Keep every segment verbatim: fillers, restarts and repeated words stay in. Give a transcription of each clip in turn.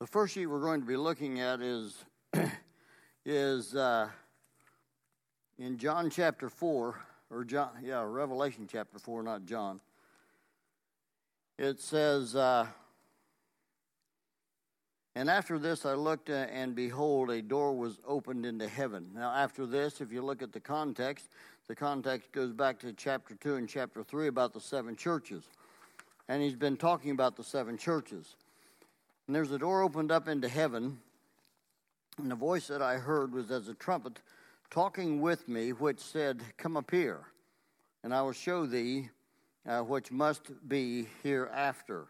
The first sheet we're going to be looking at is is uh, in John chapter four, or John, yeah, Revelation chapter four, not John. It says, uh, and after this I looked, uh, and behold, a door was opened into heaven. Now, after this, if you look at the context, the context goes back to chapter two and chapter three about the seven churches. And he's been talking about the seven churches. And there's a door opened up into heaven, and the voice that I heard was as a trumpet talking with me, which said, "Come up here, and I will show thee uh, which must be hereafter."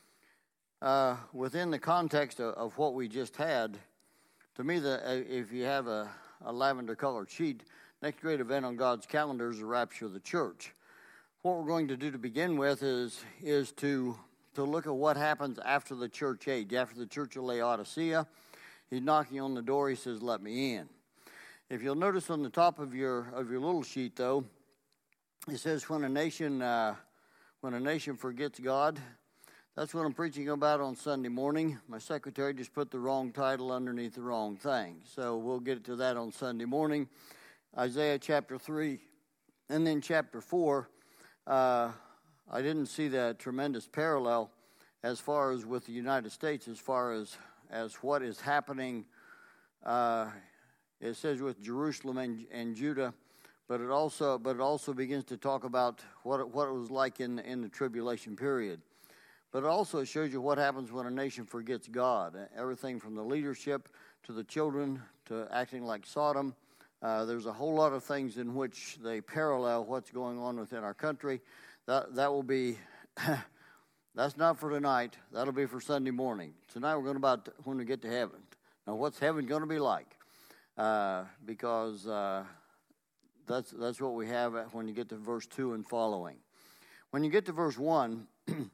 Uh, within the context of, of what we just had, to me, the, uh, if you have a, a lavender-colored sheet, next great event on God's calendar is the rapture of the church. What we're going to do to begin with is is to to look at what happens after the church age, after the church of Laodicea. He's knocking on the door. He says, "Let me in." If you'll notice on the top of your of your little sheet, though, it says, "When a nation uh, when a nation forgets God." That's what I'm preaching about on Sunday morning. My secretary just put the wrong title underneath the wrong thing, so we'll get to that on Sunday morning. Isaiah chapter three, and then chapter four. Uh, I didn't see that tremendous parallel as far as with the United States, as far as, as what is happening. Uh, it says with Jerusalem and, and Judah, but it also but it also begins to talk about what it, what it was like in in the tribulation period. But it also shows you what happens when a nation forgets God. Everything from the leadership to the children to acting like Sodom. Uh, there's a whole lot of things in which they parallel what's going on within our country. That that will be, that's not for tonight. That'll be for Sunday morning. Tonight we're going about when we get to heaven. Now, what's heaven going to be like? Uh, because uh, that's that's what we have when you get to verse two and following. When you get to verse one,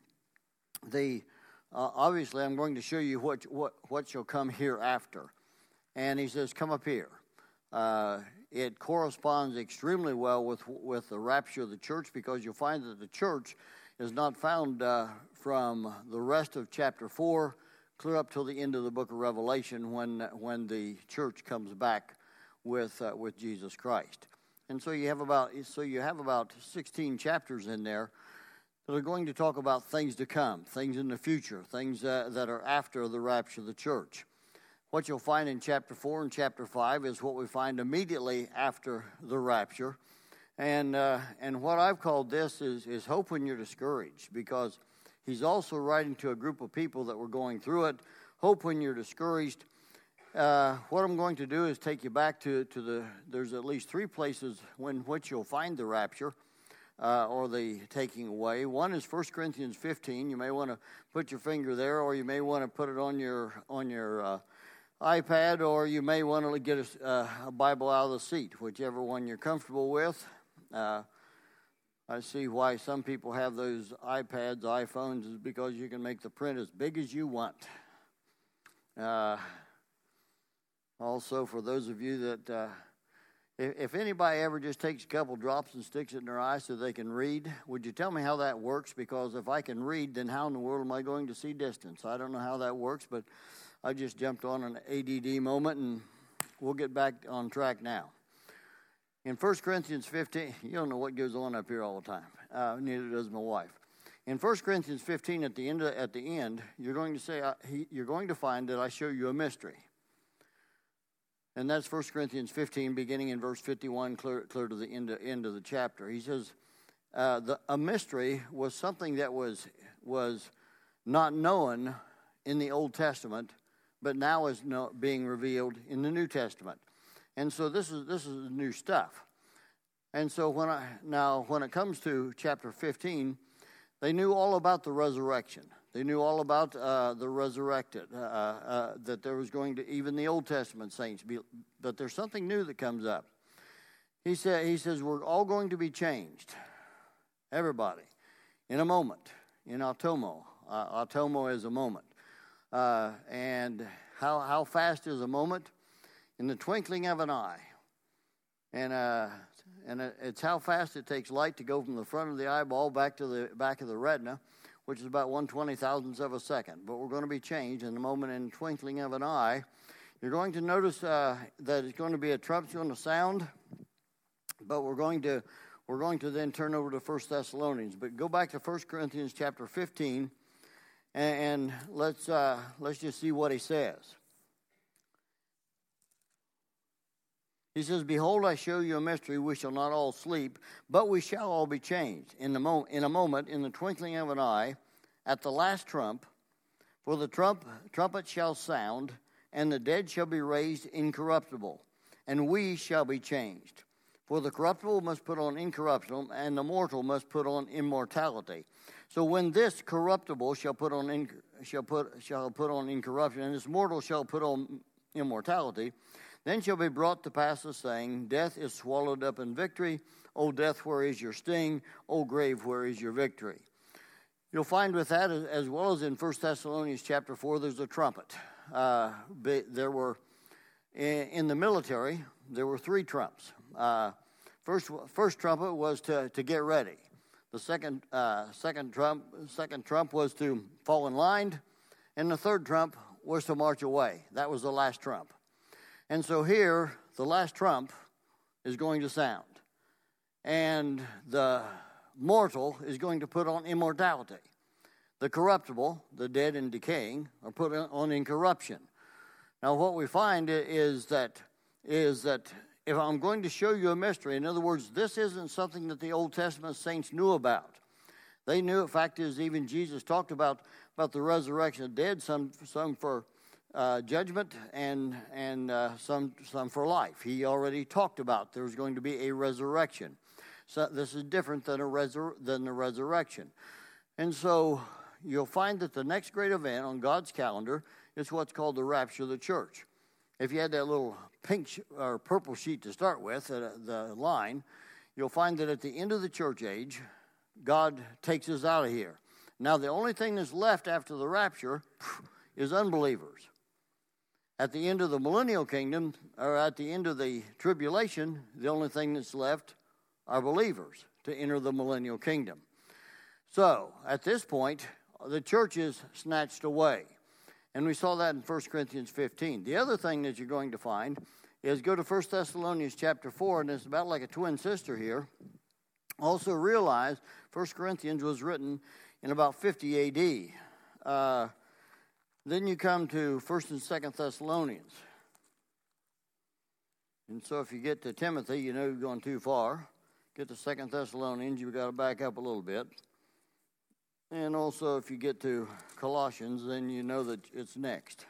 the uh, obviously I'm going to show you what what what shall come hereafter, and he says, "Come up here." Uh, it corresponds extremely well with with the rapture of the church, because you'll find that the church is not found uh, from the rest of chapter four clear up till the end of the book of Revelation, when when the church comes back with uh, with Jesus Christ. And so you have about so you have about sixteen chapters in there that are going to talk about things to come, things in the future, things uh, that are after the rapture of the church. What you'll find in chapter four and chapter five is what we find immediately after the rapture. And uh, and what I've called this is, is hope when you're discouraged, because he's also writing to a group of people that were going through it. Hope when you're discouraged. Uh, what I'm going to do is take you back to, to the, there's at least three places in which you'll find the rapture uh, or the taking away. One is First Corinthians fifteen. You may want to put your finger there, or you may want to put it on your on your uh, iPad, or you may want to get a, uh, a Bible out of the seat, whichever one you're comfortable with. Uh, I see why some people have those iPads, iPhones, is because you can make the print as big as you want. Uh, also, for those of you that, uh, if, if anybody ever just takes a couple drops and sticks it in their eyes so they can read, would you tell me how that works? Because if I can read, then how in the world am I going to see distance? I don't know how that works, but I just jumped on an A D D moment, and we'll get back on track now. In First Corinthians fifteen, you don't know what goes on up here all the time. Uh, neither does my wife. In First Corinthians fifteen, at the end, of, at the end, you're going to say, uh, he, you're going to find that I show you a mystery, and that's First Corinthians fifteen, beginning in verse fifty-one, clear, clear to the end of, end of the chapter. He says, uh, the, a mystery was something that was was not known in the Old Testament, but now is no, being revealed in the New Testament. And so this is this is new stuff. And so when I now when it comes to chapter fifteen, they knew all about the resurrection. They knew all about uh, the resurrected, uh, uh, that there was going to, even the Old Testament saints, be, but there's something new that comes up. He said he says we're all going to be changed, everybody, in a moment, in automo. Uh, automo is a moment. Uh, and how how fast is a moment? In the twinkling of an eye. And uh, and it's how fast it takes light to go from the front of the eyeball back to the back of the retina, which is about one twenty thousandth of a second. But we're going to be changed in a moment, in the twinkling of an eye. You're going to notice uh, that it's going to be a trump's going to sound, but we're going to we're going to then turn over to First Thessalonians. But go back to First Corinthians chapter fifteen, and, and let's uh, let's just see what he says. He says, "Behold, I show you a mystery. We shall not all sleep, but we shall all be changed in the mo- in a moment, in the twinkling of an eye, at the last trump. For the trump trumpet shall sound, and the dead shall be raised incorruptible, and we shall be changed. For the corruptible must put on incorruption, and the mortal must put on immortality. So when this corruptible shall put on in, shall put shall put on incorruption, and this mortal shall put on immortality, then shall be brought to pass the saying, Death is swallowed up in victory. O death, where is your sting? O grave, where is your victory?" You'll find with that, as well as in First Thessalonians chapter four, there's a trumpet. Uh, there were, in the military, there were three trumps. Uh, first, first trumpet was to, to get ready. The second, uh, second trump, second trump was to fall in line, and the third trump was to march away. That was the last trump. And so here, the last trump is going to sound, and the mortal is going to put on immortality. The corruptible, the dead and decaying, are put on incorruption. Now, what we find is that is that if I'm going to show you a mystery, in other words, this isn't something that the Old Testament saints knew about. They knew. In fact, is even Jesus talked about about the resurrection of the dead, some some for uh, judgment and and uh, some some for life. He already talked about there's going to be a resurrection. So this is different than a resur- than the resurrection, and so you'll find that the next great event on God's calendar is what's called the rapture of the church. If you had that little pink sh- or purple sheet to start with, uh, the line, you'll find that at the end of the church age, God takes us out of here. Now, the only thing that's left after the rapture is unbelievers. At the end of the millennial kingdom, or at the end of the tribulation, the only thing that's left are believers to enter the millennial kingdom. So, at this point, the church is snatched away. And we saw that in First Corinthians fifteen. The other thing that you're going to find is go to First Thessalonians chapter four, and it's about like a twin sister here. Also realize First Corinthians was written in about fifty A D. Uh, then you come to First and Second Thessalonians. And so if you get to Timothy, you know you're going too far. Get to Second Thessalonians, you've got to back up a little bit. And also, if you get to Colossians, then you know that it's next.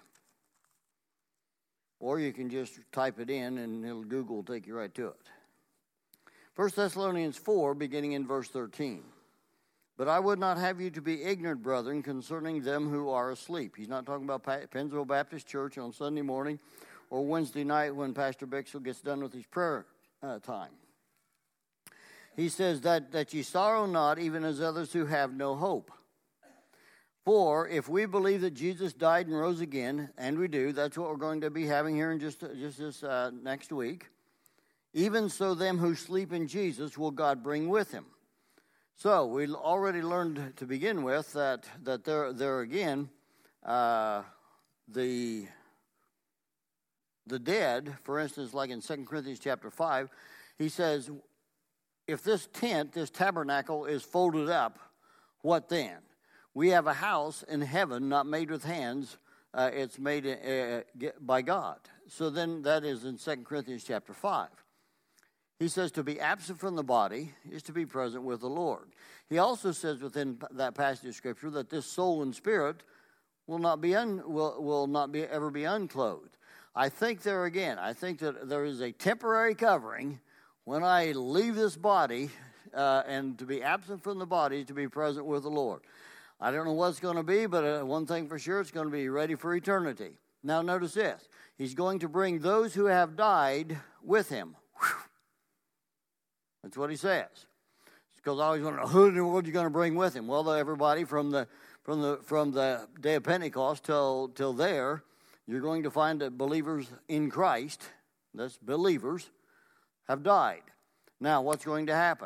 Or you can just type it in, and it'll Google will take you right to it. First Thessalonians four, beginning in verse thirteen. "But I would not have you to be ignorant, brethren, concerning them who are asleep." He's not talking about Pennsville Baptist Church on Sunday morning or Wednesday night when Pastor Bixel gets done with his prayer uh, time. He says that, that ye sorrow not, even as others who have no hope. For if we believe that Jesus died and rose again, and we do, that's what we're going to be having here in just, just this uh, next week, even so them who sleep in Jesus will God bring with him. So we already learned to begin with that, that there, there again, uh, the, the dead, for instance, like in Second Corinthians chapter five, he says, if this tent, this tabernacle is folded up, what then? We have a house in heaven not made with hands. Uh, it's made uh, by God. So then that is in Second Corinthians chapter five. He says to be absent from the body is to be present with the Lord. He also says within that passage of Scripture that this soul and spirit will not be un, will, will not be ever be unclothed. I think there again, I think that there is a temporary covering when I leave this body, uh, and to be absent from the body, to be present with the Lord. I don't know what it's going to be, but uh, one thing for sure, it's going to be ready for eternity. Now notice this. He's going to bring those who have died with him. Whew. That's what he says. Because I always want to know, who in the world are you going to bring with him? Well, everybody from the from the from the day of Pentecost till till there, you're going to find that believers in Christ, that's believers, have died. Now, what's going to happen?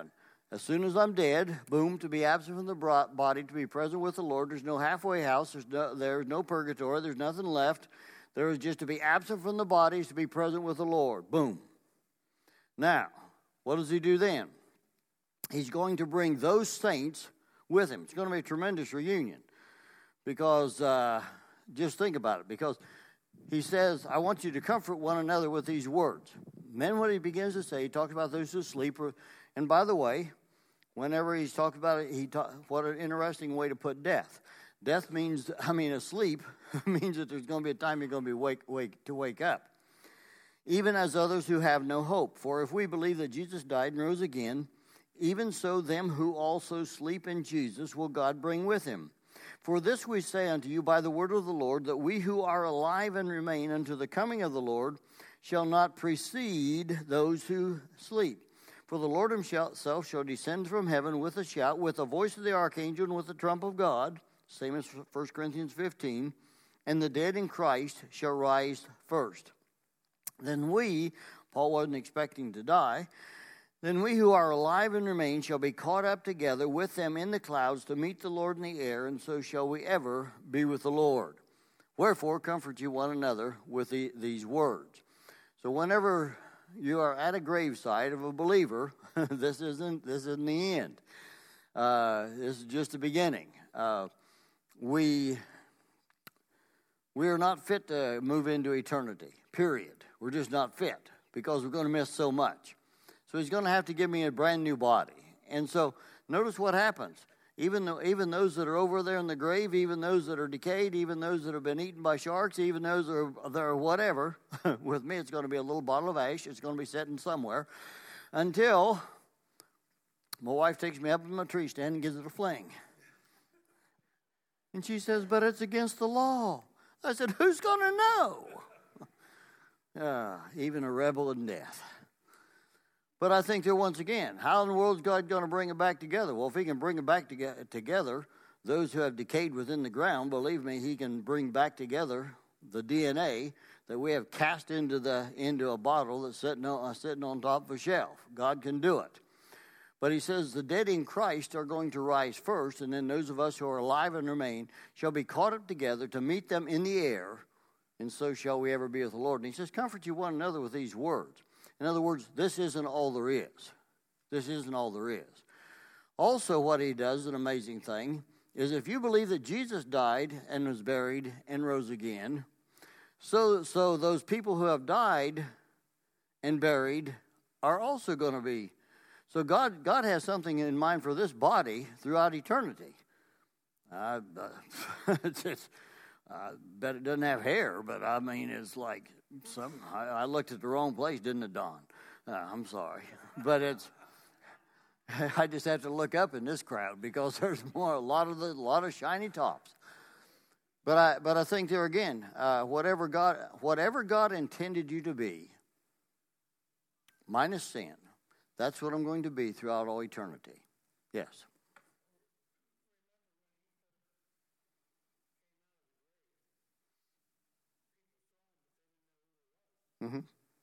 As soon as I'm dead, boom, to be absent from the body, to be present with the Lord. There's no halfway house. There's no, there's no purgatory. There's nothing left. There is just to be absent from the bodies, to be present with the Lord. Boom. Now, what does he do then? He's going to bring those saints with him. It's going to be a tremendous reunion. Because, uh, just think about it. Because he says, I want you to comfort one another with these words. Then what he begins to say, he talks about those who sleep. And by the way, whenever he's talked about it, he talk, what an interesting way to put death. Death means, I mean, asleep means that there's going to be a time you're going to be wake, wake to wake up. Even as others who have no hope. For if we believe that Jesus died and rose again, even so them who also sleep in Jesus will God bring with him. For this we say unto you by the word of the Lord, that we who are alive and remain unto the coming of the Lord shall not precede those who sleep. For the Lord himself shall descend from heaven with a shout, with the voice of the archangel, and with the trump of God, same as First Corinthians fifteen, and the dead in Christ shall rise first. Then we, Paul wasn't expecting to die, then we who are alive and remain shall be caught up together with them in the clouds to meet the Lord in the air, and so shall we ever be with the Lord. Wherefore, comfort you one another with the, these words. So whenever you are at a graveside of a believer, this isn't this isn't the end. Uh, this is just the beginning. Uh, we we are not fit to move into eternity. Period. We're just not fit because we're going to miss so much. So he's going to have to give me a brand new body. And so notice what happens. Even though, even those that are over there in the grave, even those that are decayed, even those that have been eaten by sharks, even those that are, that are whatever, with me it's going to be a little bottle of ash. It's going to be sitting somewhere until my wife takes me up to my tree stand and gives it a fling. And she says, but it's against the law. I said, who's going to know? Uh, even a rebel in death. But I think that once again, how in the world is God going to bring it back together? Well, if he can bring it back to- together, those who have decayed within the ground, believe me, he can bring back together the D N A that we have cast into the into a bottle that's sitting on, uh, sitting on top of a shelf. God can do it. But he says the dead in Christ are going to rise first, and then those of us who are alive and remain shall be caught up together to meet them in the air, and so shall we ever be with the Lord. And he says, comfort you one another with these words. In other words, this isn't all there is. This isn't all there is. Also, what he does, an amazing thing, is if you believe that Jesus died and was buried and rose again, so, so those people who have died and buried are also going to be. So God, God has something in mind for this body throughout eternity. I uh, it's, it's, I bet it doesn't have hair, but I mean, it's like some. I, I looked at the wrong place, didn't it, Don? Uh, I'm sorry, but it's. I just have to look up in this crowd because there's more a lot of the a lot of shiny tops. But I but I think there again, uh, whatever God whatever God intended you to be, minus sin, that's what I'm going to be throughout all eternity. Yes. Mm-hmm.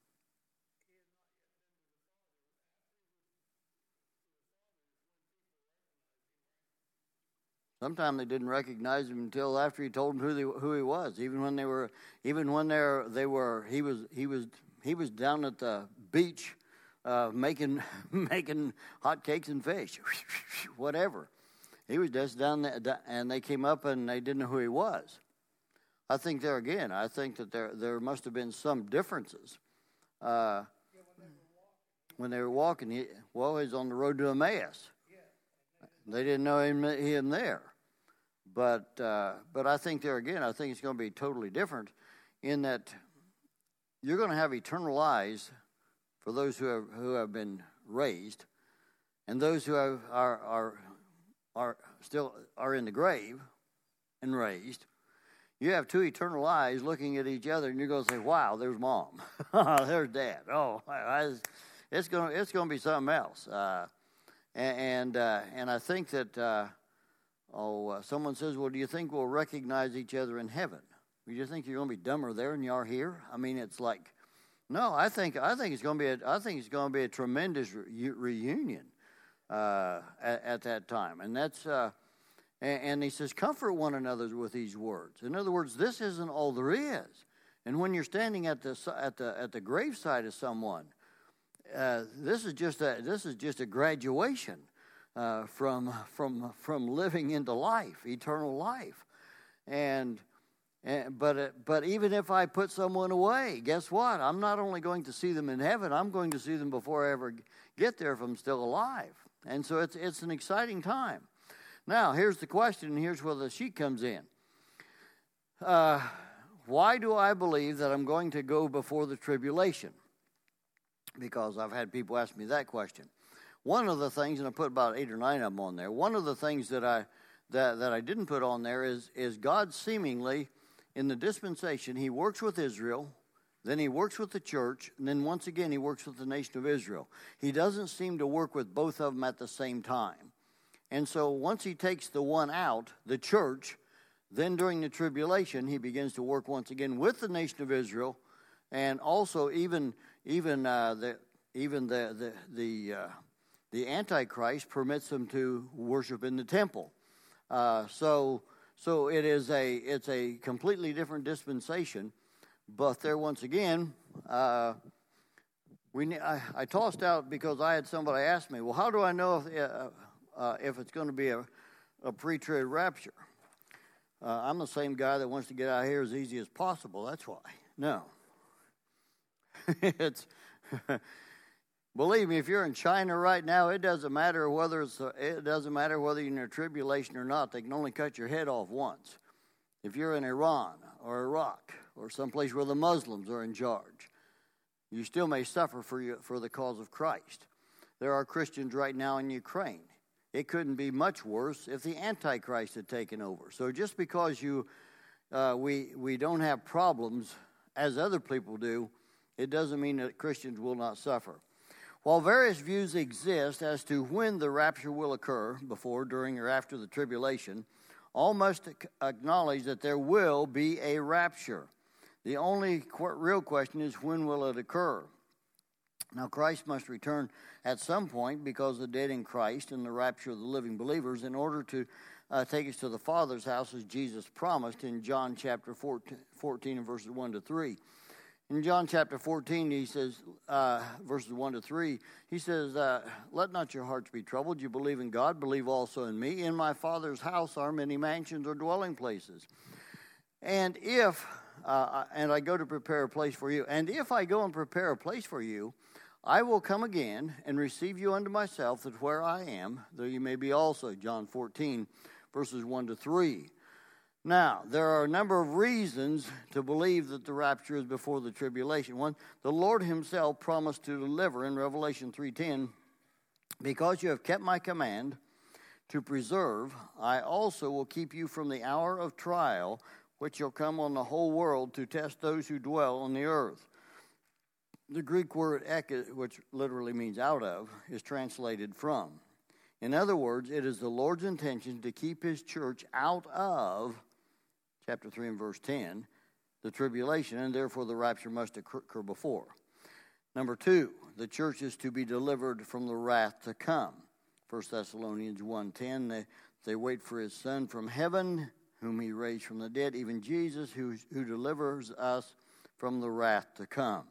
Sometimes they didn't recognize him until after he told them who they, who he was. Even when they were, even when they they were, he was he was he was down at the beach, uh, making making hot cakes and fish, whatever. He was just down there, and they came up and they didn't know who he was. I think there again, I think that there there must have been some differences. Uh, when they were walking, he, well, he's on the road to Emmaus. They didn't know him, him there. But uh, but I think there again, I think it's going to be totally different in that you're going to have eternal eyes for those who have who have been raised, and those who have, are are are still are in the grave and raised. You have two eternal eyes looking at each other, and you're going to say, "Wow, there's mom, there's dad." Oh, I, it's going it's going to be something else. Uh, and and, uh, and I think that. Uh, Oh, uh, someone says, well, do you think we'll recognize each other in heaven? Do you think you're going to be dumber there than you are here? I mean, it's like, no, I think I think it's going to be a, I think it's going to be a tremendous re- reunion. uh, at, at that time. And that's uh, and, and he says, comfort one another with these words. In other words, this isn't all there is. And when you're standing at the at the at the graveside of someone, uh, this is just a this is just a graduation uh, from from from living into life, eternal life, and. And, but uh, but even if I put someone away, guess what? I'm not only going to see them in heaven, I'm going to see them before I ever get there if I'm still alive. And so it's it's an exciting time. Now, here's the question, and here's where the sheet comes in. Uh, why do I believe that I'm going to go before the tribulation? Because I've had people ask me that question. One of the things, and I put about eight or nine of them on there, one of the things that I that, that I didn't put on there is is God seemingly, in the dispensation, he works with Israel, then he works with the church, and then once again he works with the nation of Israel. He doesn't seem to work with both of them at the same time. And so once he takes the one out, the church, then during the tribulation, he begins to work once again with the nation of Israel, and also even even uh, the even the the the, uh, the Antichrist permits them to worship in the temple. Uh, so. So it is a it's a completely different dispensation, but there once again, uh, we I, I tossed out because I had somebody ask me, well, how do I know if uh, uh, if it's going to be a, a pre-trib rapture? Uh, I'm the same guy that wants to get out of here as easy as possible. That's why. No, it's. Believe me, if you're in China right now, it doesn't matter whether it's a, it doesn't matter whether you're in a tribulation or not. They can only cut your head off once. If you're in Iran or Iraq or someplace where the Muslims are in charge, you still may suffer for you, for the cause of Christ. There are Christians right now in Ukraine. It couldn't be much worse if the Antichrist had taken over. So just because you uh, we we don't have problems as other people do, it doesn't mean that Christians will not suffer. While various views exist as to when the rapture will occur, before, during, or after the tribulation, all must acknowledge that there will be a rapture. The only qu- real question is, when will it occur? Now, Christ must return at some point, because the dead in Christ and the rapture of the living believers, in order to uh, take us to the Father's house, as Jesus promised in John chapter fourteen and verses one to three. In John chapter fourteen, he says, uh, verses one to three, he says, uh, let not your hearts be troubled. You believe in God, believe also in me. In my Father's house are many mansions or dwelling places. And if, uh, and I go to prepare a place for you, and if I go and prepare a place for you, I will come again and receive you unto myself, that where I am, there you may be also. John fourteen, verses one to three. Now, there are a number of reasons to believe that the rapture is before the tribulation. One, the Lord himself promised to deliver in Revelation three ten, because you have kept my command to preserve, I also will keep you from the hour of trial, which shall come on the whole world to test those who dwell on the earth. The Greek word ek, which literally means out of, is translated from. In other words, it is the Lord's intention to keep his church out of chapter three and verse ten, the tribulation, and therefore the rapture must occur before. Number two, the church is to be delivered from the wrath to come. First Thessalonians one ten, they, they wait for his Son from heaven, whom he raised from the dead, even Jesus, who, who delivers us from the wrath to come.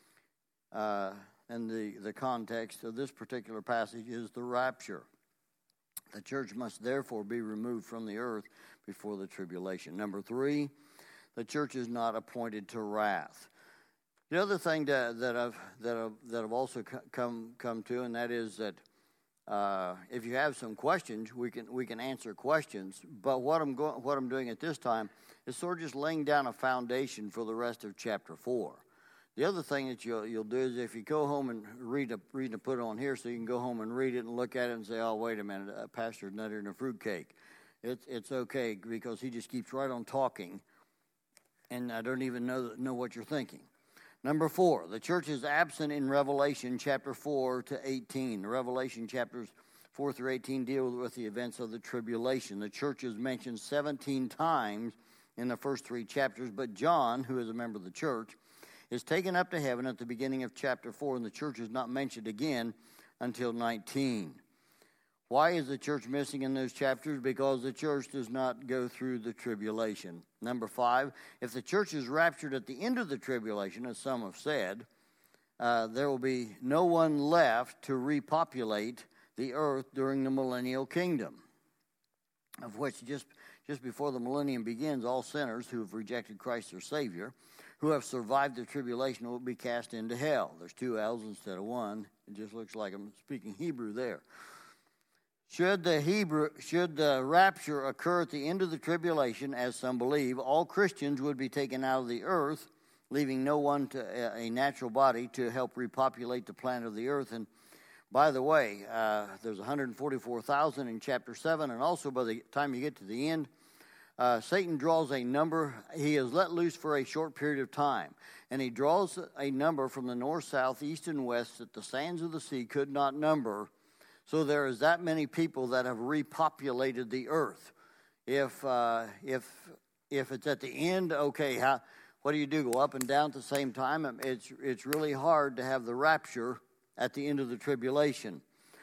Uh, and the, the context of this particular passage is the rapture. The church must therefore be removed from the earth before the tribulation. Number three, the church is not appointed to wrath. The other thing that, that I've that I've that I've also come come to, and that is that uh, if you have some questions, we can we can answer questions. But what I'm going what I'm doing at this time is sort of just laying down a foundation for the rest of chapter four. The other thing that you'll, you'll do is if you go home and read a, read and put it on here, so you can go home and read it and look at it and say, oh, wait a minute, uh, Pastor's nutted in a fruitcake. It's it's okay, because he just keeps right on talking, and I don't even know know what you're thinking. Number four, the church is absent in Revelation chapter four to eighteen. Revelation chapters four through eighteen deal with the events of the tribulation. The church is mentioned seventeen times in the first three chapters, but John, who is a member of the church, is taken up to heaven at the beginning of chapter four, and the church is not mentioned again until nineteen. Why is the church missing in those chapters? Because the church does not go through the tribulation. Number five, if the church is raptured at the end of the tribulation, as some have said, uh, there will be no one left to repopulate the earth during the millennial kingdom, of which just, just before the millennium begins, all sinners who have rejected Christ their Savior, who have survived the tribulation, will be cast into hell. There's two L's instead of one. It just looks like I'm speaking Hebrew there. Should the Hebrew, should the rapture occur at the end of the tribulation, as some believe, all Christians would be taken out of the earth, leaving no one to a natural body to help repopulate the planet of the earth. And by the way, uh, there's one hundred forty-four thousand in chapter seven, and also by the time you get to the end, uh, Satan draws a number. He is let loose for a short period of time, and he draws a number from the north, south, east, and west that the sands of the sea could not number. So there is that many people that have repopulated the earth. If uh, if if it's at the end, okay, how, what do you do? Go up and down at the same time? It's it's really hard to have the rapture at the end of the tribulation.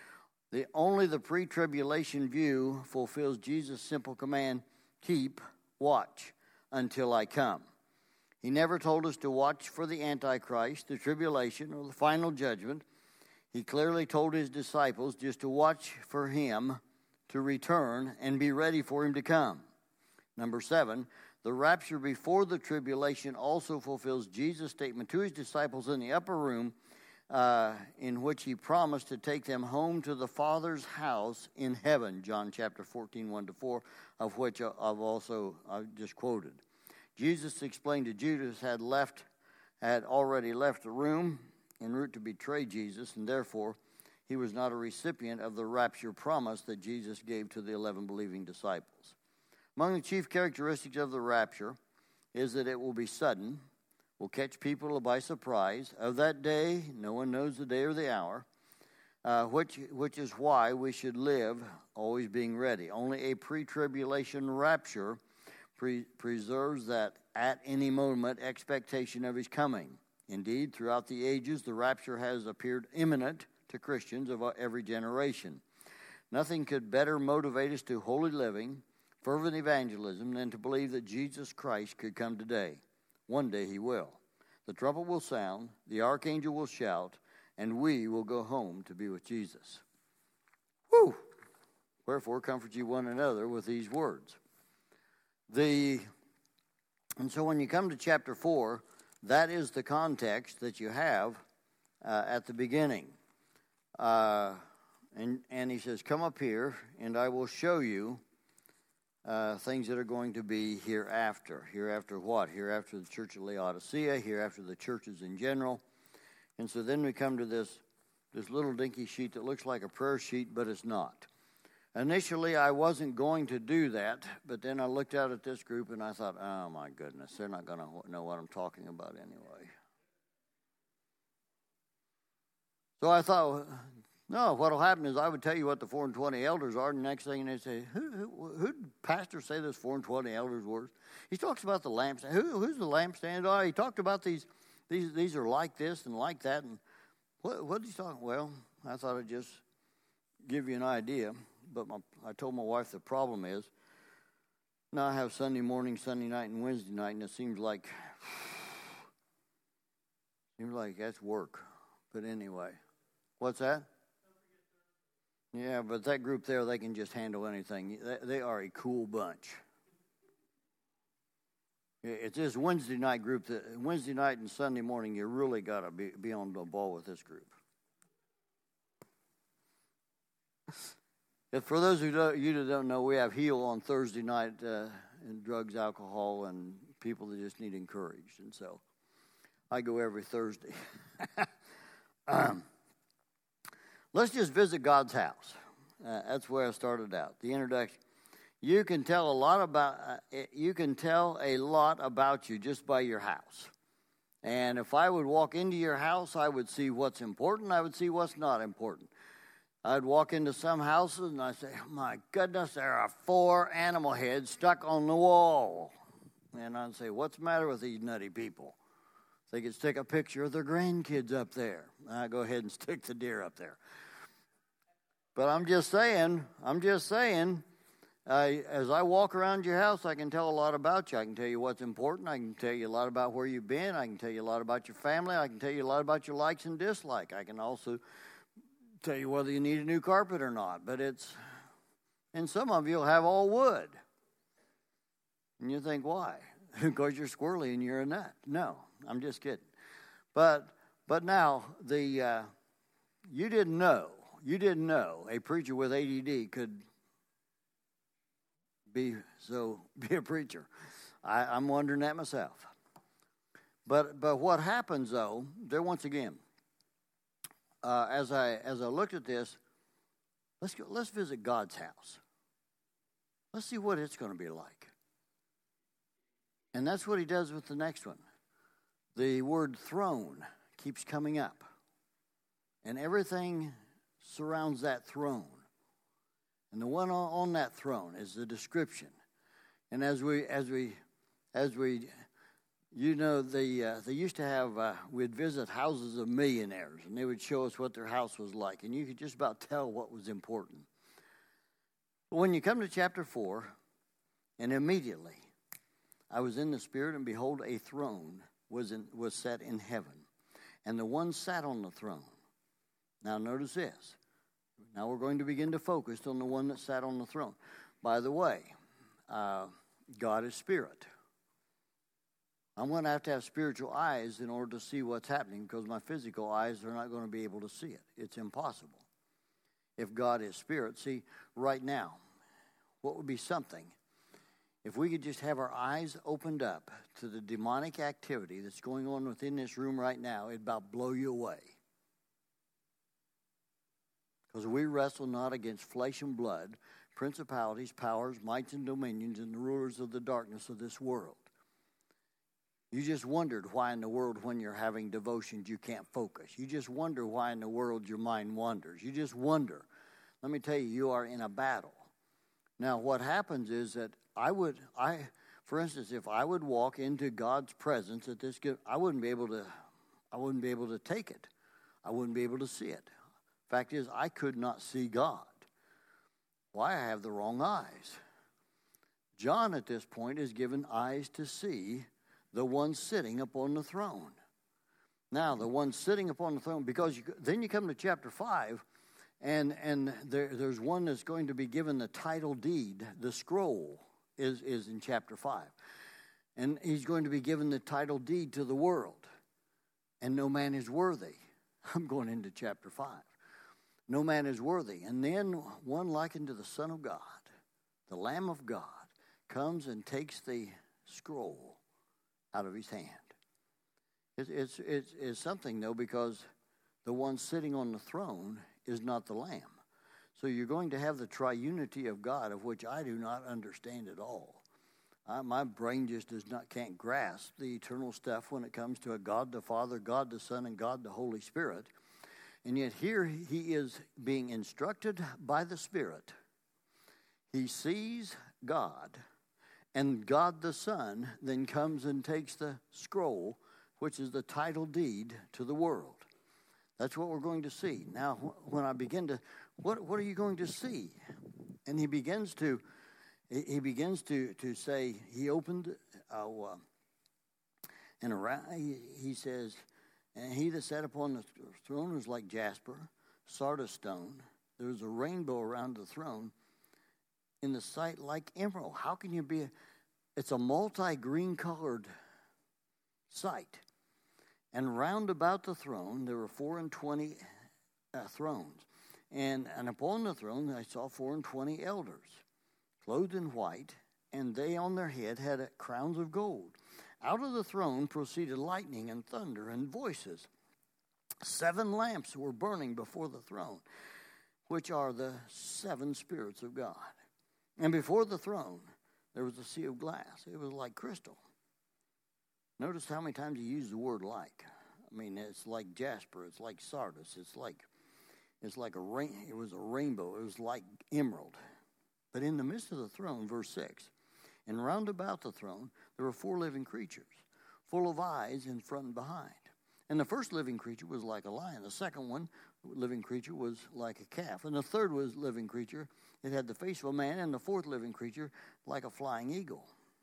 The only the pre-tribulation view fulfills Jesus' simple command: keep watch until I come. He never told us to watch for the Antichrist, the tribulation, or the final judgment. He clearly told his disciples just to watch for him to return and be ready for him to come. Number seven, the rapture before the tribulation also fulfills Jesus' statement to his disciples in the upper room, uh, in which he promised to take them home to the Father's house in heaven, John chapter fourteen, one to four, of which I've also I've just quoted. Jesus explained to Judas had left, had already left the room en route to betray Jesus, and therefore he was not a recipient of the rapture promise that Jesus gave to the eleven believing disciples. Among the chief characteristics of the rapture is that it will be sudden, will catch people by surprise. Of that day, no one knows the day or the hour, uh, which, which is why we should live always being ready. Only a pre-tribulation rapture pre- preserves that at any moment expectation of his coming. Indeed, throughout the ages, the rapture has appeared imminent to Christians of every generation. Nothing could better motivate us to holy living, fervent evangelism, than to believe that Jesus Christ could come today. One day he will. The trumpet will sound, the archangel will shout, and we will go home to be with Jesus. Whew! Wherefore comfort ye one another with these words. The and so when you come to chapter four, that is the context that you have uh, at the beginning. Uh, and, and he says, come up here, and I will show you uh, things that are going to be hereafter. Hereafter what? Hereafter the church of Laodicea, hereafter the churches in general. And so then we come to this, this little dinky sheet that looks like a prayer sheet, but it's not. Initially, I wasn't going to do that, but then I looked out at this group and I thought, oh my goodness, they're not going to know what I'm talking about anyway. So I thought, no, what will happen is I would tell you what the four and twenty elders are, and the next thing they say, who, who, who did pastor say those four and twenty elders were? He talks about the lampstand. Who, who's the lampstand? Oh, he talked about these, these, these are like this and like that. And what, what did he talk? Well, I thought I'd just give you an idea. But my, I told my wife the problem is, now I have Sunday morning, Sunday night, and Wednesday night, and it seems like, seems like that's work. But anyway, what's that? Yeah, but that group there, they can just handle anything. They, they are a cool bunch. It's this Wednesday night group, that Wednesday night and Sunday morning, you really got to be, be on the ball with this group. If for those who don't, you who don't know, we have Heal on Thursday night, uh, and drugs, alcohol, and people that just need encouraged. And so I go every Thursday. um, let's just visit God's house. Uh, that's where I started out. The introduction. You can tell a lot about uh, you can tell a lot about you just by your house. And if I would walk into your house, I would see what's important. I would see what's not important. I'd walk into some houses and I'd say, oh my goodness, there are four animal heads stuck on the wall. And I'd say, what's the matter with these nutty people? They could stick a picture of their grandkids up there. I'd go ahead and stick the deer up there. But I'm just saying, I'm just saying, uh, as I walk around your house, I can tell a lot about you. I can tell you what's important. I can tell you a lot about where you've been. I can tell you a lot about your family. I can tell you a lot about your likes and dislikes. I can also tell you whether you need a new carpet or not. But it's, and some of you will have all wood. And you think, why? Because you're squirrely and you're a nut. No, I'm just kidding. But but now, the uh, you didn't know, you didn't know a preacher with A D D could be so be a preacher. I, I'm wondering that myself. But but what happens though? There once again, uh, as I as I looked at this, let's go, let's visit God's house. Let's see what it's going to be like. And that's what he does with the next one. The word throne keeps coming up, and everything surrounds that throne. And the one on that throne is the description. And as we, as we, as we, you know, the uh, they used to have. Uh, we'd visit houses of millionaires, and they would show us what their house was like, and you could just about tell what was important. But when you come to chapter four, and immediately, I was in the Spirit, and behold, a throne was in, was set in heaven, and the one sat on the throne. Now notice this. Now we're going to begin to focus on the one that sat on the throne. By the way, uh, God is spirit. I'm going to have to have spiritual eyes in order to see what's happening, because my physical eyes are not going to be able to see it. It's impossible. If God is spirit, see, right now, what would be something? If we could just have our eyes opened up to the demonic activity that's going on within this room right now, it'd about blow you away. Because we wrestle not against flesh and blood, principalities, powers, mights, and dominions, and the rulers of the darkness of this world. You just wondered why in the world when you're having devotions you can't focus. You just wonder why in the world your mind wanders. You just wonder. Let me tell you, you are in a battle. Now, what happens is that I would, I, for instance, if I would walk into God's presence at this, I wouldn't be able to, I wouldn't be able to take it. I wouldn't be able to see it. Fact is, I could not see God. Why? I have the wrong eyes. John, at this point, is given eyes to see the one sitting upon the throne. Now, the one sitting upon the throne, because you, then you come to chapter five, and and there, there's one that's going to be given the title deed, the scroll. Is, is in chapter five. And he's going to be given the title deed to the world. And no man is worthy. I'm going into chapter five. No man is worthy. And then one likened to the Son of God, the Lamb of God, comes and takes the scroll out of his hand. It's, it's, it's, it's something, though, because the one sitting on the throne is not the Lamb. So you're going to have the triunity of God, of which I do not understand at all. I, my brain just does not can't grasp the eternal stuff when it comes to a God the Father, God the Son, and God the Holy Spirit. And yet here he is being instructed by the Spirit. He sees God, and God the Son then comes and takes the scroll, which is the title deed to the world. That's what we're going to see. Now, when I begin to, what what are you going to see? And he begins to, he begins to, to say, he opened, uh, and around, he, he says, and he that sat upon the throne was like jasper, sardis stone. There was a rainbow around the throne, in the sight like emerald. How can you be, a, it's a multi-green colored sight. And round about the throne, there were four and twenty uh, thrones. And, and upon the throne, I saw four and twenty elders, clothed in white, and they on their head had crowns of gold. Out of the throne proceeded lightning and thunder and voices. Seven lamps were burning before the throne, which are the seven spirits of God. And before the throne, there was a sea of glass. It was like crystal. Notice how many times he used the word like. I mean, it's like jasper. It's like sardis. It's like, it's like a rain. It was a rainbow. It was like emerald. But in the midst of the throne, verse six, and round about the throne there were four living creatures, full of eyes in front and behind. And the first living creature was like a lion. The second one, living creature, was like a calf. And the third was living creature. It had the face of a man. And the fourth living creature, like a flying eagle.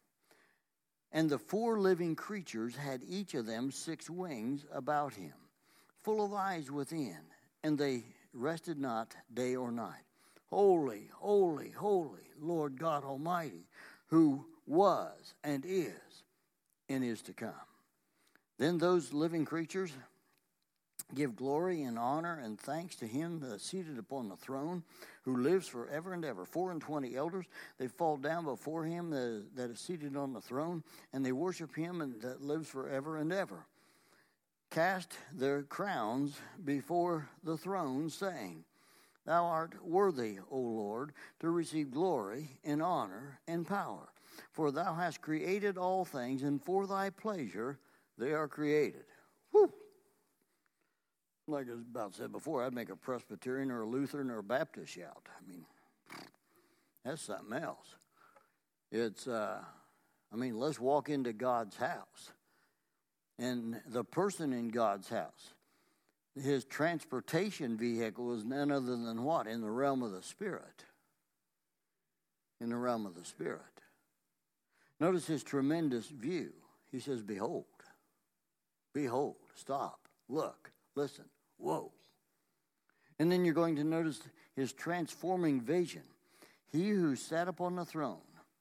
And the four living creatures had each of them six wings about him, full of eyes within. And they rested not day or night. Holy, holy, holy, Lord God Almighty, who was and is and is to come. Then those living creatures give glory and honor and thanks to him that is seated upon the throne, who lives forever and ever. Four and twenty elders, they fall down before him that, that is seated on the throne, and they worship him and that lives forever and ever. Cast their crowns before the throne, saying, Thou art worthy, O Lord, to receive glory and honor and power. For thou hast created all things, and for thy pleasure they are created. Whew. Like I was about said before, I'd make a Presbyterian or a Lutheran or a Baptist shout. I mean, that's something else. It's, uh, I mean, let's walk into God's house. And the person in God's house, his transportation vehicle is none other than what? In the realm of the Spirit. In the realm of the Spirit. Notice his tremendous view. He says, behold, behold, stop, look, listen, whoa. And then you're going to notice his transforming vision. He who sat upon the throne.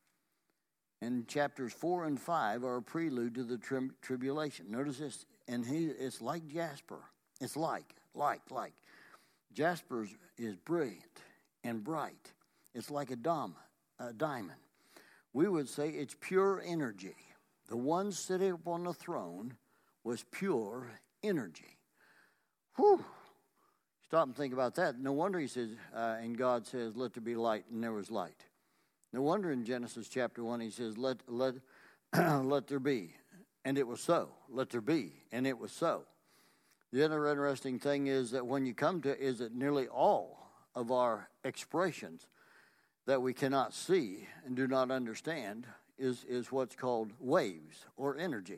And chapters four and five are a prelude to the tri- tribulation. Notice this, and he it's like jasper. It's like, like, like. Jasper is brilliant and bright. It's like a, dom, a diamond. We would say it's pure energy. The one sitting upon the throne was pure energy. Whew. Stop and think about that. No wonder he says, uh, and God says, let there be light, and there was light. No wonder in Genesis chapter one he says, let, let, let there be, and it was so. Let there be, and it was so. The other interesting thing is that when you come to, is that nearly all of our expressions that we cannot see and do not understand is, is what's called waves or energy.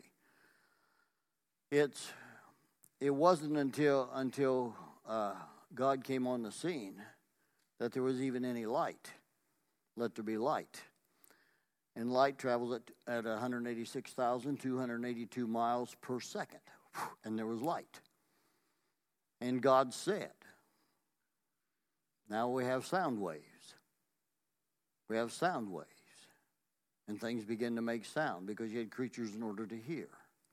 It's it wasn't until until uh, God came on the scene that there was even any light. Let there be light. And light travels at, at one hundred eighty-six thousand two hundred eighty-two miles per second. And there was light. And God said, now we have sound waves. We have sound waves. And things begin to make sound because you had creatures in order to hear.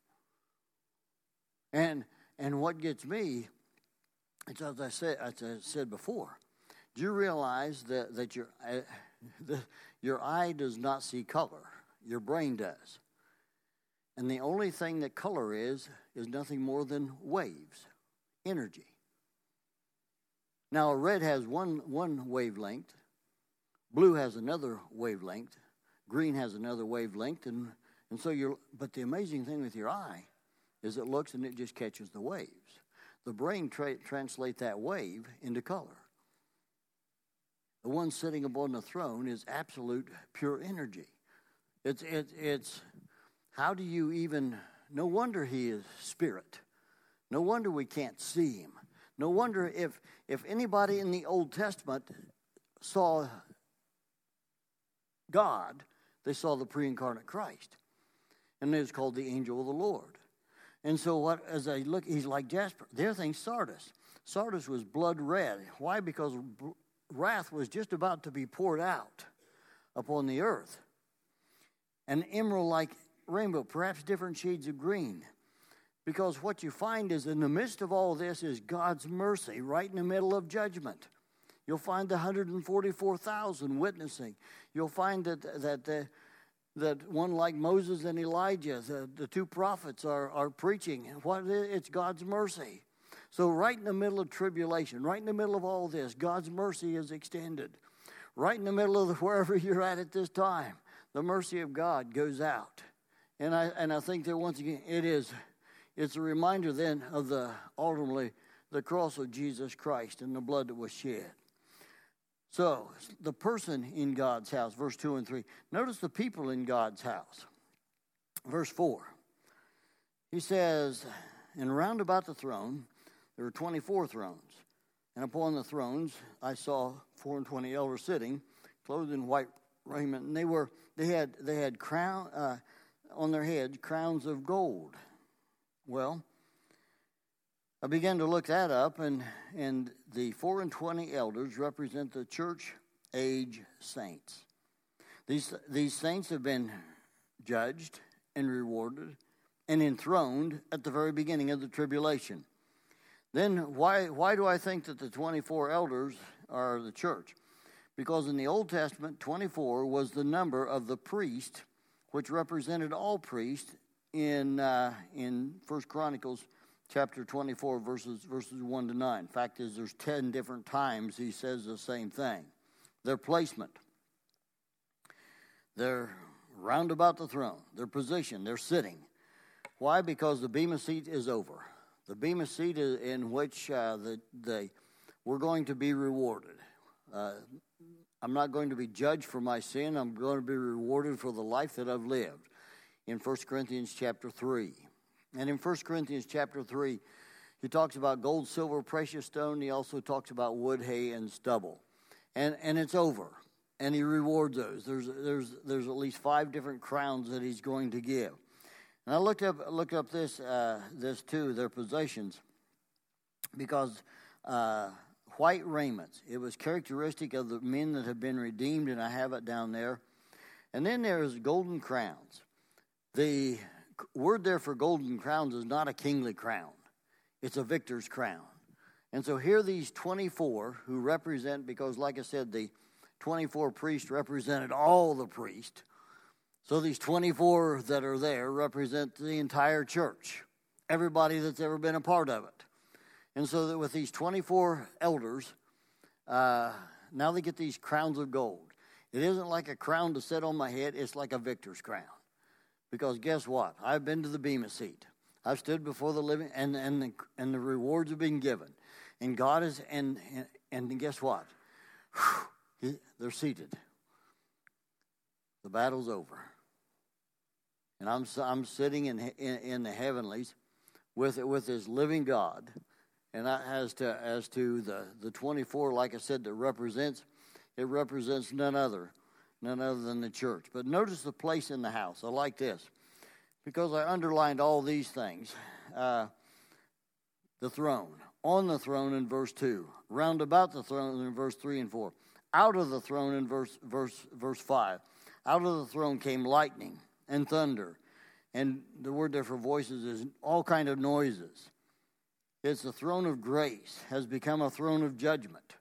And and what gets me, it's as I said, as I said before, do you realize that, that your, uh, the, your eye does not see color? Your brain does. And the only thing that color is, is nothing more than waves, energy. Now, a red has one, one wavelength. Blue has another wavelength. Green has another wavelength. And, and so you're, but the amazing thing with your eye is it looks and it just catches the waves. The brain tra- translates that wave into color. The one sitting upon the throne is absolute pure energy. It's, it's, it's, how do you even, no wonder he is spirit. No wonder we can't see him. No wonder if, if anybody in the Old Testament saw God, they saw the pre-incarnate Christ. And it was called the angel of the Lord. And so what, as I look, he's like jasper. The other thing, sardis. Sardis was blood red. Why? Because wrath was just about to be poured out upon the earth. An emerald-like rainbow, perhaps different shades of green. Because what you find is in the midst of all this is God's mercy right in the middle of judgment. You'll find the one hundred forty-four thousand witnessing. You'll find that that the, that one like Moses and Elijah, the, the two prophets are, are preaching. What it's God's mercy. So right in the middle of tribulation, right in the middle of all this, God's mercy is extended. Right in the middle of the, wherever you're at at this time, the mercy of God goes out. And I and I think that once again it is it's a reminder then of the ultimately the cross of Jesus Christ and the blood that was shed. So, the person in God's house, verse two and three. Notice the people in God's house. Verse four. He says, and round about the throne there were twenty-four thrones. And upon the thrones I saw four and twenty elders sitting, clothed in white raiment, and they were they had they had crown uh, on their heads crowns of gold. Well, I began to look that up, and and the four and twenty elders represent the church age saints. These these saints have been judged and rewarded and enthroned at the very beginning of the tribulation. Then why why do I think that the twenty-four elders are the church? Because in the Old Testament, twenty-four was the number of the priest, which represented all priests in uh, in First Chronicles chapter twenty-four, verses verses one to nine. Fact is, there's ten different times he says the same thing. Their placement, their round about the throne, their position, their sitting. Why? Because the Bema seat is over. The Bema seat is in which uh, the, the we're going to be rewarded. Uh, I'm not going to be judged for my sin. I'm going to be rewarded for the life that I've lived. In First Corinthians chapter three. And in First Corinthians chapter three, he talks about gold, silver, precious stone. He also talks about wood, hay, and stubble. And and it's over. And he rewards those. There's there's there's at least five different crowns that he's going to give. And I looked up looked up this uh, this too, their possessions, because uh, white raiments. It was characteristic of the men that have been redeemed, and I have it down there. And then there's golden crowns. The word there for golden crowns is not a kingly crown. It's a victor's crown. And so here these twenty-four who represent, because like I said, the twenty-four priests represented all the priests. So these twenty-four that are there represent the entire church, everybody that's ever been a part of it. And so that with these twenty-four elders, uh, now they get these crowns of gold. It isn't like a crown to sit on my head. It's like a victor's crown. Because guess what? I've been to the Bema seat. I've stood before the living, and and the, and the rewards have been given. And God is, and and, and guess what? Whew, they're seated. The battle's over. And I'm I'm sitting in in, in the heavenlies with with this living God. And I, as to as to the, the twenty-four, like I said, that represents, it represents none other, none other than the church. But notice the place in the house. I like this, because I underlined all these things. Uh, the throne, on the throne in verse two, round about the throne in verse three and four, out of the throne in verse verse verse five. Out of the throne came lightning and thunder, and the word there for voices is all kind of noises. It's the throne of grace has become a throne of judgment.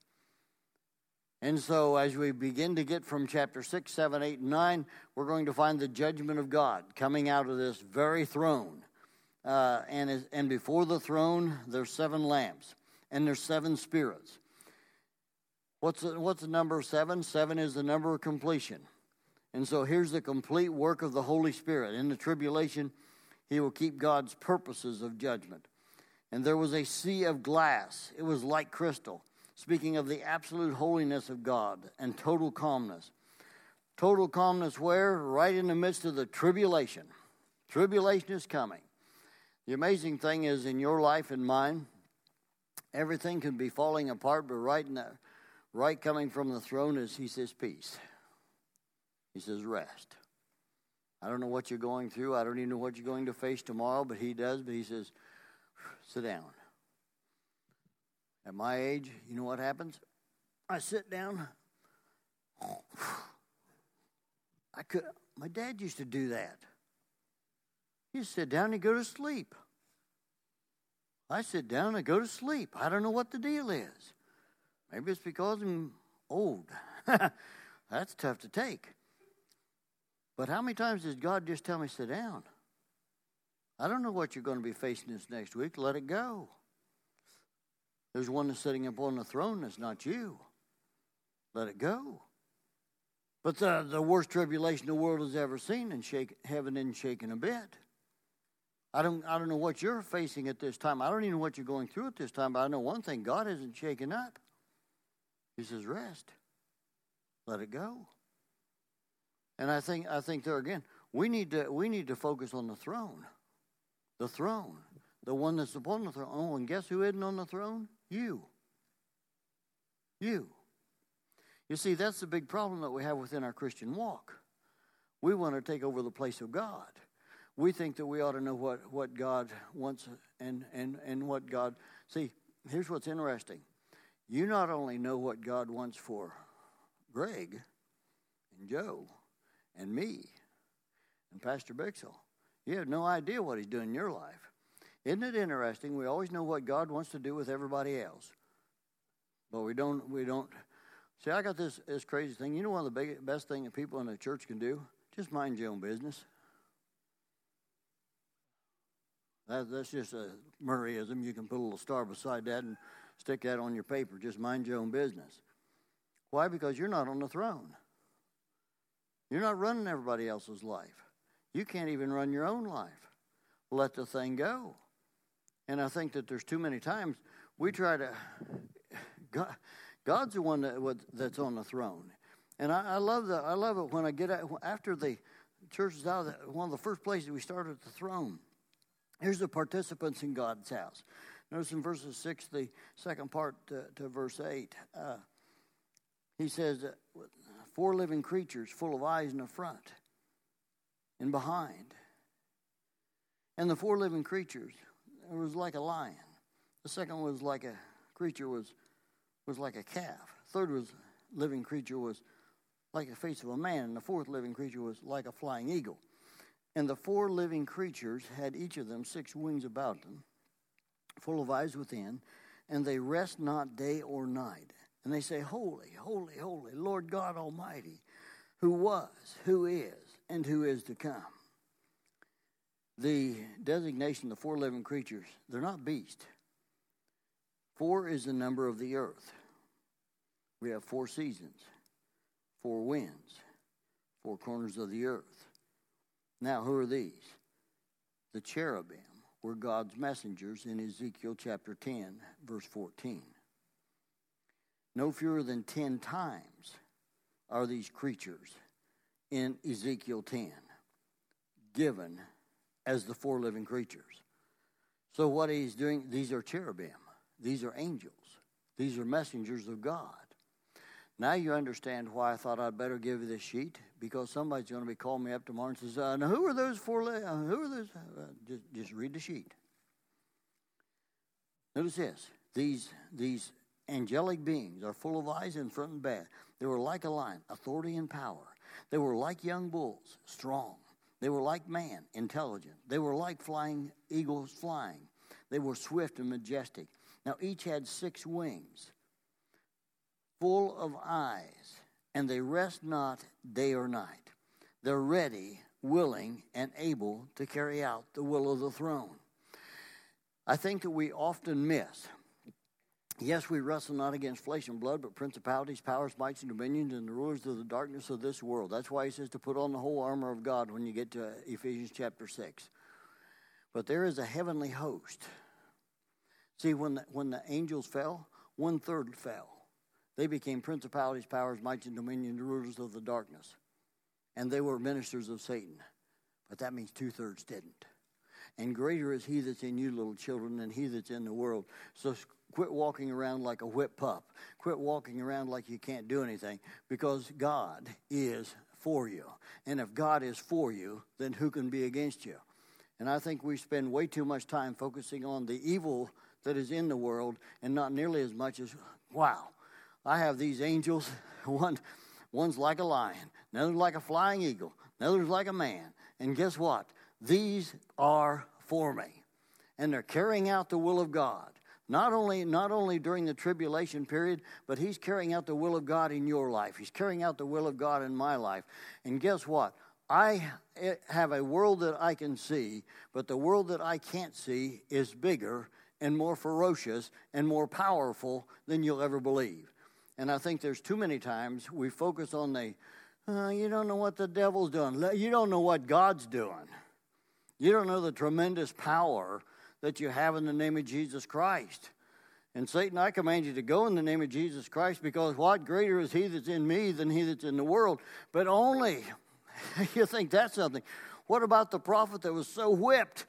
And so as we begin to get from chapter six, seven, eight, and nine, we're going to find the judgment of God coming out of this very throne. Uh, and, is, and before the throne, there's seven lamps, and there's seven spirits. What's the, what's the number seven? Seven is the number of completion. And so here's the complete work of the Holy Spirit. In the tribulation, he will keep God's purposes of judgment. And there was a sea of glass. It was like crystal, speaking of the absolute holiness of God and total calmness. Total calmness where? Right in the midst of the tribulation. Tribulation is coming. The amazing thing is, in your life and mine, everything can be falling apart, but right in the, right coming from the throne is, he says, peace. He says, rest. I don't know what you're going through. I don't even know what you're going to face tomorrow, but he does. But he says, sit down. At my age, you know what happens? I sit down. I could. My dad used to do that. He'd sit down and go to sleep. I sit down and go to sleep. I don't know what the deal is. Maybe it's because I'm old. That's tough to take. But how many times does God just tell me, sit down? I don't know what you're going to be facing this next week. Let it go. There's one that's sitting up on the throne that's not you. Let it go. But the, the worst tribulation the world has ever seen, and shake, heaven isn't shaking a bit. I don't, I don't know what you're facing at this time. I don't even know what you're going through at this time, but I know one thing, God isn't shaken up. He says, rest. Let it go. And I think I think there again, we need to we need to focus on the throne. The throne. The one that's upon the throne. Oh, and guess who isn't on the throne? You. You. You see, that's the big problem that we have within our Christian walk. We want to take over the place of God. We think that we ought to know what, what God wants and, and, and what God... See, here's what's interesting. You not only know what God wants for Greg and Joe and me and Pastor Bixel. You have no idea what he's doing in your life. Isn't it interesting? We always know what God wants to do with everybody else. But we don't, we don't... See, I got this, this crazy thing. You know one of the big, best things that people in the church can do? Just mind your own business. That, that's just a Murrayism. You can put a little star beside that and stick that on your paper. Just mind your own business. Why? Because you're not on the throne. You're not running everybody else's life. You can't even run your own life. Let the thing go. And I think that there's too many times we try to... God, God's the one that, that's on the throne. And I, I love the, I love it when I get out, after the church is out, one of the first places we start at the throne. Here's the participants in God's house. Notice in verses six, the second part to, to verse eight. Uh, he says, four living creatures full of eyes in the front and behind. And the four living creatures, it was like a lion. The second was like a creature was was like a calf. Third was living creature was like the face of a man. And the fourth living creature was like a flying eagle. And the four living creatures had each of them six wings about them, full of eyes within, and they rest not day or night. And they say, Holy, holy, holy, Lord God Almighty, who was, who is, and who is to come. The designation of the four living creatures, they're not beasts. Four is the number of the earth. We have four seasons, four winds, four corners of the earth. Now, who are these? The cherubim were God's messengers in Ezekiel chapter ten, verse fourteen. No fewer than ten times are these creatures in Ezekiel ten given as the four living creatures. So what he's doing, these are cherubim. These are angels. These are messengers of God. Now you understand why I thought I'd better give you this sheet, because somebody's going to be calling me up tomorrow and says, uh, now who are those four, li- uh, who are those? Uh, just, just read the sheet. Notice this. These, these angelic beings are full of eyes in front and back. They were like a lion, authority and power. They were like young bulls, strong. They were like man, intelligent. They were like flying eagles flying. They were swift and majestic. Now each had six wings, full of eyes, and they rest not day or night. They're ready, willing, and able to carry out the will of the throne. I think that we often miss. Yes, we wrestle not against flesh and blood, but principalities, powers, mights, and dominions, and the rulers of the darkness of this world. That's why he says to put on the whole armor of God when you get to Ephesians chapter six. But there is a heavenly host. See, when the, when the angels fell, one-third fell. They became principalities, powers, mights, and dominions, and rulers of the darkness. And they were ministers of Satan. But that means two-thirds didn't. And greater is he that's in you, little children, than he that's in the world. So quit walking around like a whipped pup. Quit walking around like you can't do anything, because God is for you. And if God is for you, then who can be against you? And I think we spend way too much time focusing on the evil that is in the world and not nearly as much as, wow, I have these angels. One, one's like a lion, another's like a flying eagle, another's like a man. And guess what? These are for me. And they're carrying out the will of God. Not only, not only during the tribulation period, but he's carrying out the will of God in your life. He's carrying out the will of God in my life. And guess what? I have a world that I can see, but the world that I can't see is bigger and more ferocious and more powerful than you'll ever believe. And I think there's too many times we focus on the, uh, you don't know what the devil's doing. You don't know what God's doing. You don't know the tremendous power that you have in the name of Jesus Christ. And Satan, I command you to go in the name of Jesus Christ, because what? Greater is he that's in me than he that's in the world. But only, you think that's something. What about the prophet that was so whipped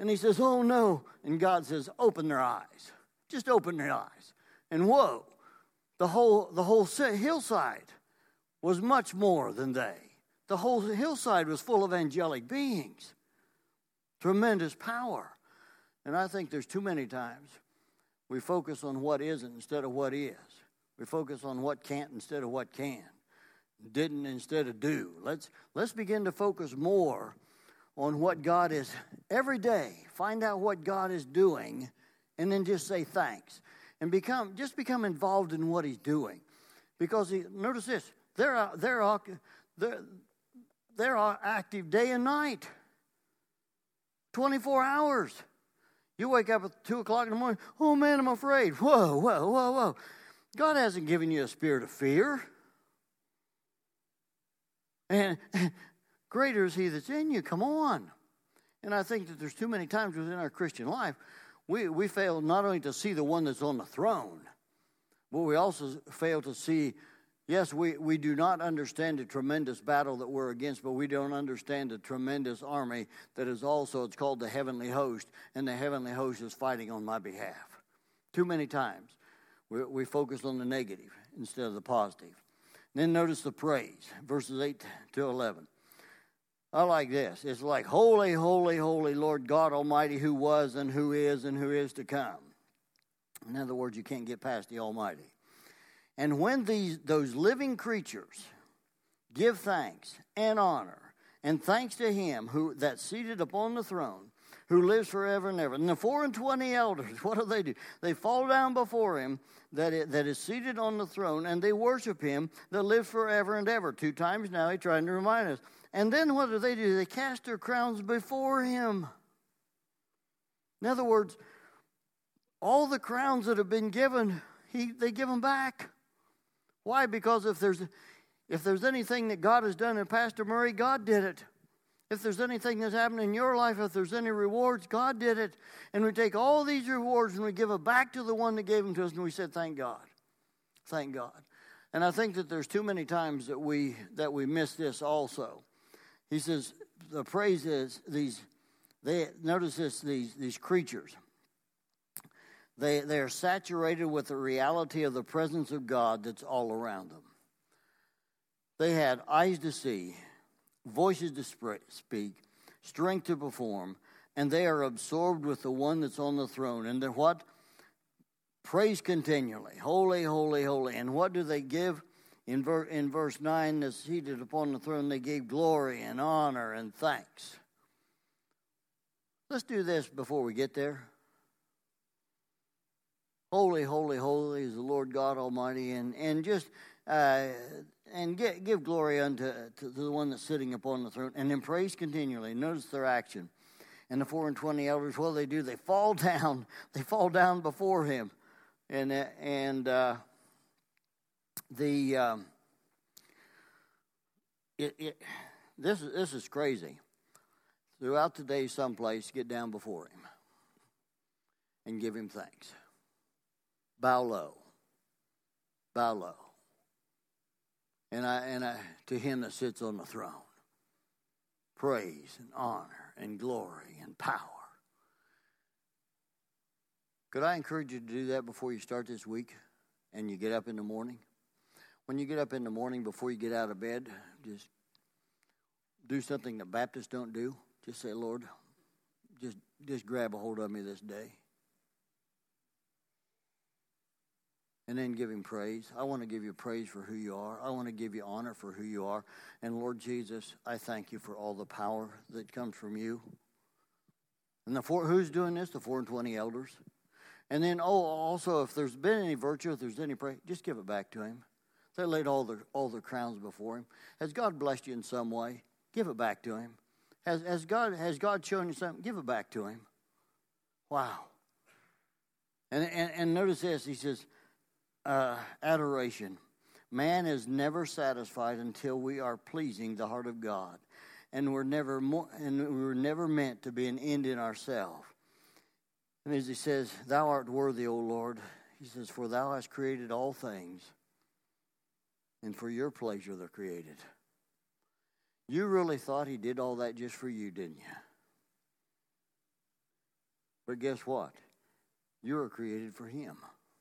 And he says, oh no. And God says, open their eyes. Just open their eyes. And whoa, the whole, the whole hillside was much more than they. The whole hillside was full of angelic beings. Tremendous power. And I think there's too many times we focus on what isn't instead of what is. We focus on what can't instead of what can. Didn't instead of do. Let's, let's begin to focus more on what God is every day. Find out what God is doing and then just say thanks. And become just become involved in what he's doing. Because he, notice this, they're, they're, they're, they're active day and night. twenty-four hours. You wake up at two o'clock in the morning, oh man, I'm afraid. Whoa, whoa, whoa, whoa. God hasn't given you a spirit of fear. And greater is he that's in you. Come on. And I think that there's too many times within our Christian life, we, we fail not only to see the one that's on the throne, but we also fail to see, yes, we, we do not understand the tremendous battle that we're against, but we don't understand the tremendous army that is also, it's called the heavenly host, and the heavenly host is fighting on my behalf. Too many times we, we focus on the negative instead of the positive. Then notice the praise, verses eight to eleven. I like this. It's like, holy, holy, holy Lord God Almighty, who was and who is and who is to come. In other words, you can't get past the Almighty. And when these those living creatures give thanks and honor and thanks to him who that's seated upon the throne, who lives forever and ever. And the four and twenty elders, what do they do? They fall down before him that, it, that is seated on the throne, and they worship him that lives forever and ever. Two times now he's trying to remind us. And then what do they do? They cast their crowns before him. In other words, all the crowns that have been given, he, they give them back. Why? Because if there's if there's anything that God has done in Pastor Murray, God did it. If there's anything that's happened in your life, if there's any rewards, God did it. And we take all these rewards and we give it back to the one that gave them to us, and we said, thank God. Thank God. And I think that there's too many times that we that we miss this also. He says, the praise is these, they notice this, these these creatures. They they are saturated with the reality of the presence of God that's all around them. They had eyes to see, voices to speak, strength to perform, and they are absorbed with the one that's on the throne. And they're what? Praise continually. Holy, holy, holy. And what do they give? In, ver- in verse nine, that's seated upon the throne, they gave glory and honor and thanks. Let's do this before we get there. Holy, holy, holy is the Lord God Almighty, and, and just uh, and get, give glory unto to the one that's sitting upon the throne, and then praise continually. Notice their action. And the four and twenty elders, what do they do? They fall down. They fall down before him, and uh, and uh, the um, it, it this is this is crazy. Throughout the day, someplace, get down before him and give him thanks. Bow low. Bow low. And I and I to him that sits on the throne. Praise and honor and glory and power. Could I encourage you to do that before you start this week and you get up in the morning? When you get up in the morning before you get out of bed, just do something that Baptists don't do. Just say, Lord, just just grab a hold of me this day. And then give him praise. I want to give you praise for who you are. I want to give you honor for who you are. And Lord Jesus, I thank you for all the power that comes from you. And the four, who's doing this? The four and twenty elders. And then, oh, also, if there's been any virtue, if there's any praise, just give it back to him. They laid all their all their crowns before him. Has God blessed you in some way? Give it back to him. Has has God has God shown you something? Give it back to him. Wow. And and, and notice this. He says, Uh, adoration. Man is never satisfied until we are pleasing the heart of God, and we're never more, and we're never meant to be an end in ourselves. And as he says, "Thou art worthy, O Lord," he says, "For thou hast created all things, and for your pleasure they're created." You really thought he did all that just for you, didn't you? But guess what? You are created for Him.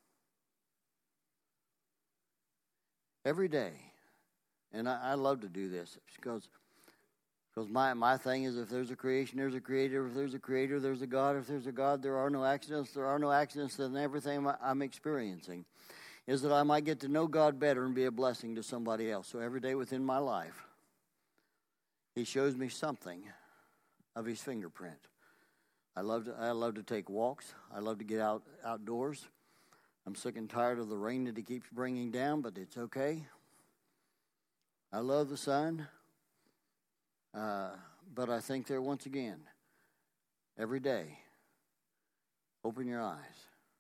Every day. And I, I love to do this because because my, my thing is, if there's a creation, there's a creator. If there's a creator, there's a God. If there's a God, there are no accidents. There are no accidents, then everything I'm experiencing is that I might get to know God better and be a blessing to somebody else. So every day within my life, He shows me something of His fingerprint. I love to, I love to take walks. I love to get out outdoors. I'm sick and tired of the rain that He keeps bringing down, but it's okay. I love the sun. Uh, but I think there once again, every day, open your eyes,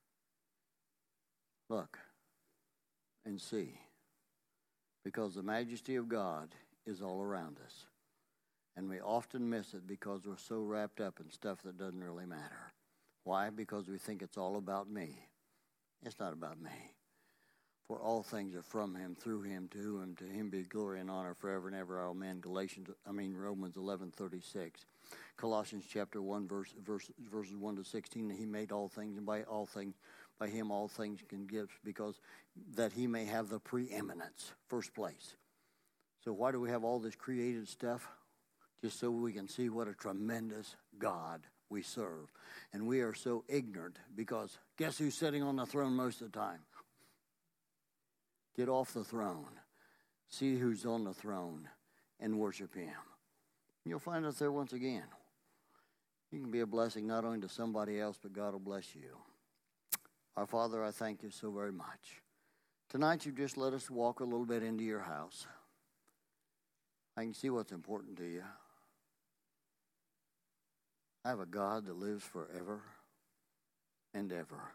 look, and see, because the majesty of God is all around us, and we often miss it because we're so wrapped up in stuff that doesn't really matter. Why? Because we think it's all about me. It's not about me. For all things are from Him, through Him, to Him, to Him be glory and honor forever and ever. Amen. Galatians, I mean Romans eleven thirty-six, Colossians chapter one, verse, verse verses one to sixteen. He made all things, and by all things, by Him all things can give, because that He may have the preeminence, first place. So why do we have all this created stuff? Just so we can see what a tremendous God we serve, and we are so ignorant because guess who's sitting on the throne most of the time? Get off the throne, see who's on the throne, and worship Him. You'll find us there once again. You can be a blessing not only to somebody else, but God will bless you. Our Father, I thank You so very much. Tonight You just let us walk a little bit into Your house. I can see what's important to You. I have a God that lives forever and ever.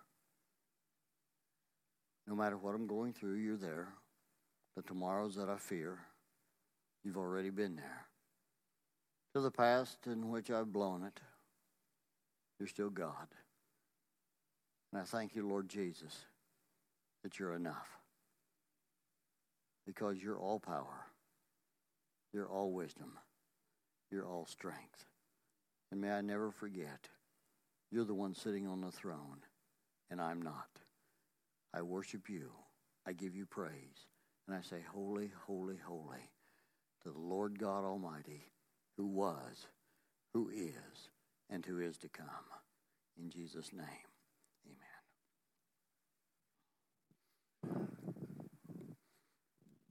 No matter what I'm going through, You're there. The tomorrows that I fear, You've already been there. To the past in which I've blown it, You're still God. And I thank You, Lord Jesus, that You're enough. Because You're all power. You're all wisdom. You're all strength. And may I never forget, You're the one sitting on the throne, and I'm not. I worship You. I give You praise. And I say, holy, holy, holy to the Lord God Almighty, who was, who is, and who is to come. In Jesus' name.